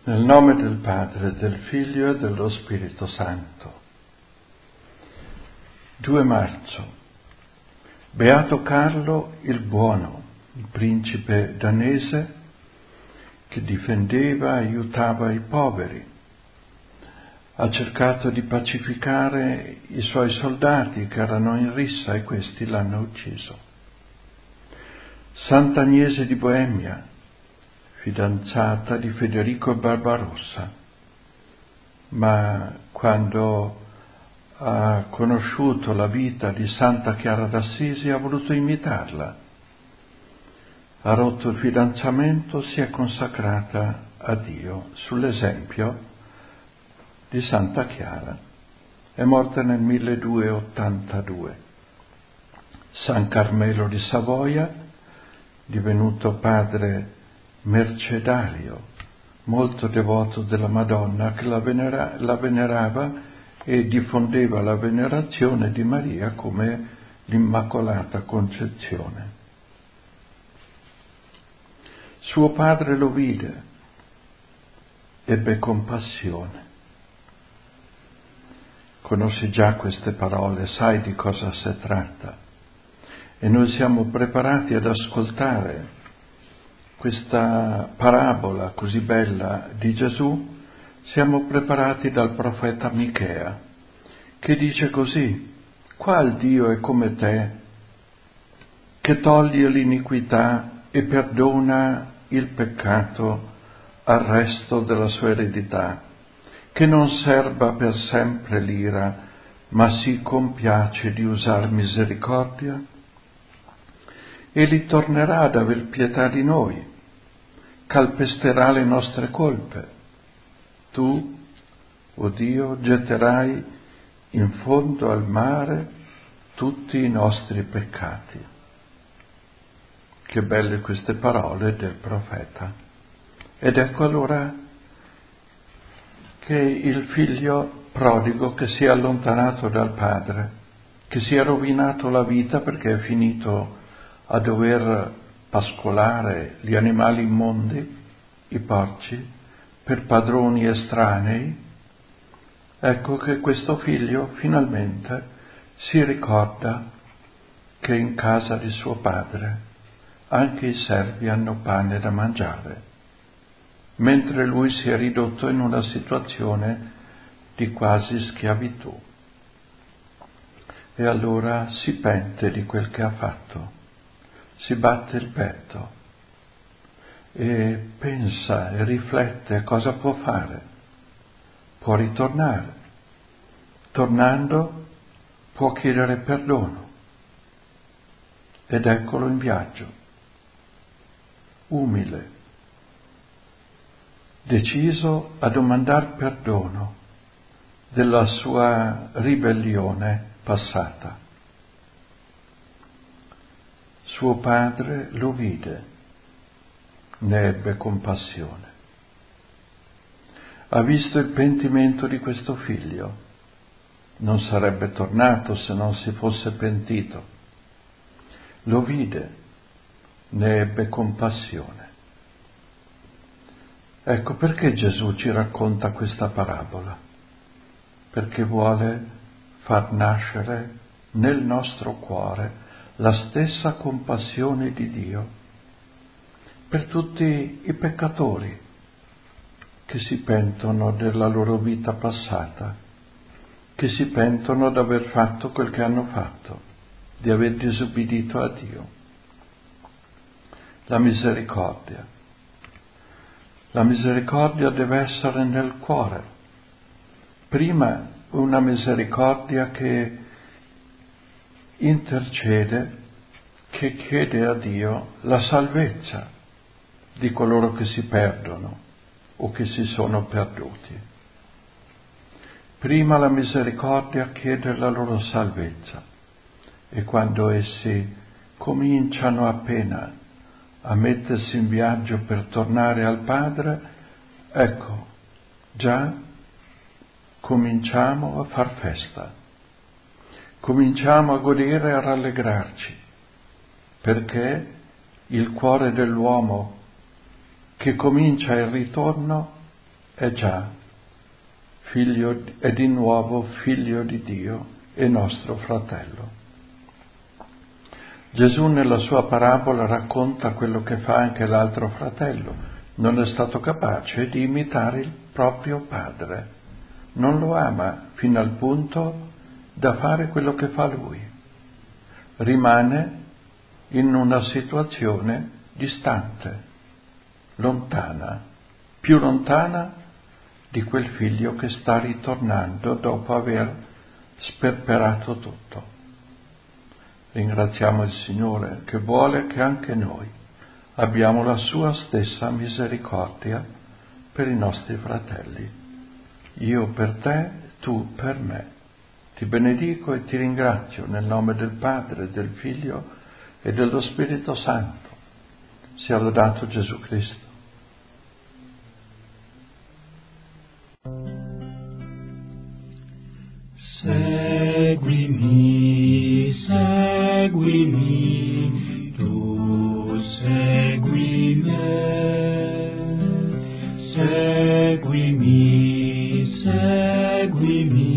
Nel nome del Padre, del Figlio e dello Spirito Santo. 2 marzo. Beato Carlo il Buono, il principe danese che difendeva e aiutava i poveri. Ha cercato di pacificare i suoi soldati che erano in rissa e questi l'hanno ucciso. Sant'Agnese di Boemia, fidanzata di Federico Barbarossa, ma quando ha conosciuto la vita di Santa Chiara d'Assisi ha voluto imitarla. Ha rotto il fidanzamento, si è consacrata a Dio sull'esempio di Santa Chiara. È morta nel 1282. San Carmelo di Savoia, divenuto padre mercedario, molto devoto della Madonna, che la venerava e diffondeva la venerazione di Maria come l'Immacolata Concezione. Suo padre lo vide, ebbe compassione. Conosci già queste parole, sai di cosa si tratta e noi siamo preparati ad ascoltare questa parabola così bella di Gesù. Siamo preparati dal profeta Michea, che dice così: qual Dio è come te, che toglie l'iniquità e perdona il peccato al resto della sua eredità, che non serba per sempre l'ira, ma si compiace di usar misericordia? Egli tornerà ad aver pietà di noi, calpesterà le nostre colpe. Tu, o Dio, getterai in fondo al mare tutti i nostri peccati. Che belle queste parole del profeta. Ed ecco allora che il figlio prodigo che si è allontanato dal padre, che si è rovinato la vita perché è finito a dover pascolare gli animali immondi, i porci, per padroni estranei, ecco che questo figlio finalmente si ricorda che in casa di suo padre anche i servi hanno pane da mangiare, mentre lui si è ridotto in una situazione di quasi schiavitù. E allora si pente di quel che ha fatto, si batte il petto e pensa e riflette cosa può fare. Può ritornare. Tornando può chiedere perdono. Ed eccolo in viaggio, umile, deciso a domandar perdono della sua ribellione passata. Suo padre lo vide, ne ebbe compassione. Ha visto il pentimento di questo figlio. Non sarebbe tornato se non si fosse pentito. Lo vide, ne ebbe compassione. Ecco perché Gesù ci racconta questa parabola, perché vuole far nascere nel nostro cuore la stessa compassione di Dio per tutti i peccatori che si pentono della loro vita passata, che si pentono di aver fatto quel che hanno fatto, di aver disubbidito a Dio. La misericordia. La misericordia deve essere nel cuore. Prima una misericordia che intercede, che chiede a Dio la salvezza di coloro che si perdono o che si sono perduti. Prima la misericordia chiede la loro salvezza e quando essi cominciano appena a mettersi in viaggio per tornare al Padre, ecco, già cominciamo a far festa, cominciamo a godere e a rallegrarci, perché il cuore dell'uomo che comincia il ritorno è già figlio, è di nuovo figlio di Dio e nostro fratello. Gesù nella sua parabola racconta quello che fa anche l'altro fratello. Non è stato capace di imitare il proprio padre. Non lo ama fino al punto da fare quello che fa lui. Rimane in una situazione distante, lontana, più lontana di quel figlio che sta ritornando dopo aver sperperato tutto. Ringraziamo il Signore che vuole che anche noi abbiamo la sua stessa misericordia per i nostri fratelli. Io per te, tu per me. Ti benedico e ti ringrazio nel nome del Padre, del Figlio e dello Spirito Santo. Sia lodato Gesù Cristo. Seguimi, seguimi, tu segui me. Seguimi, seguimi.